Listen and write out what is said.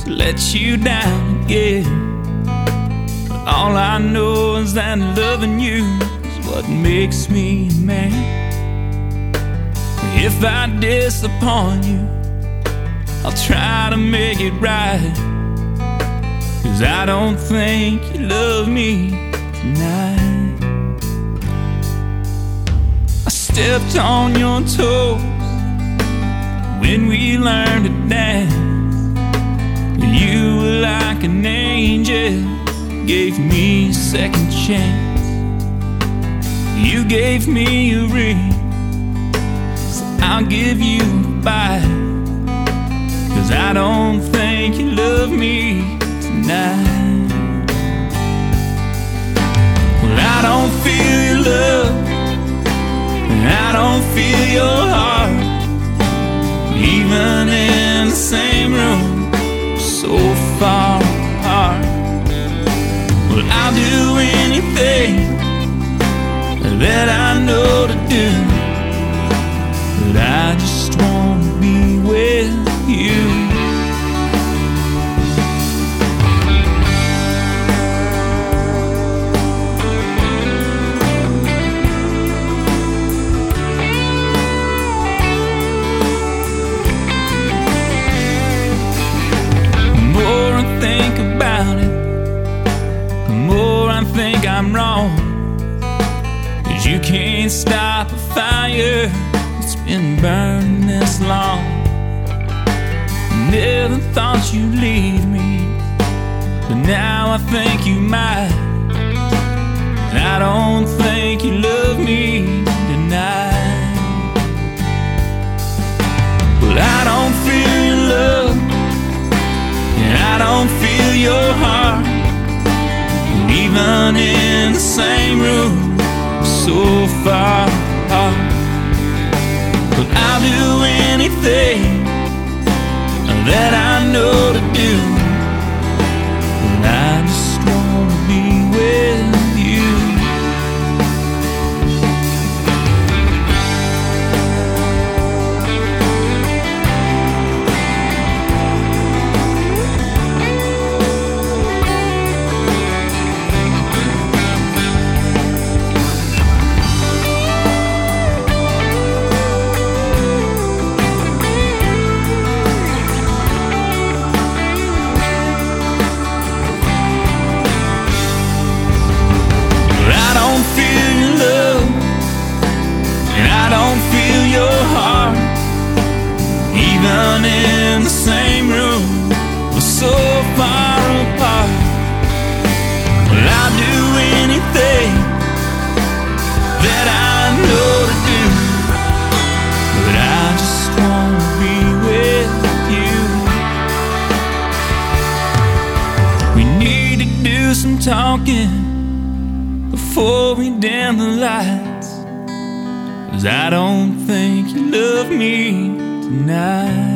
to let you down again. But all I know is that loving you is what makes me a man. If I disappoint you, I'll try to make it right, 'cause I don't think you love me tonight. I stepped on your toes when we learned to dance. You were like an angel, gave me a second chance. You gave me a ring, so I'll give you a bite, 'cause I don't think you love me tonight. Well, I don't feel your love, and I don't feel your heart, even in the same room, so far apart. Well, I'll do anything that I know to do, but I just want to be with you. The more I think about it, the more I think I'm wrong, 'cause you can't stop a fire that's been burning this long. Never thought you'd leave me, but now I think you might. And I don't think you love me tonight. But I don't feel your love, and I don't feel your heart, even in the same room, so far apart. But I'll do anything that I know to do, but I just want to be with you. Even in the same room, we're so far apart. Well, I'll do anything that I know to do, but I just want to be with you. We need to do some talking before we dim the lights, 'cause I don't think you love me tonight.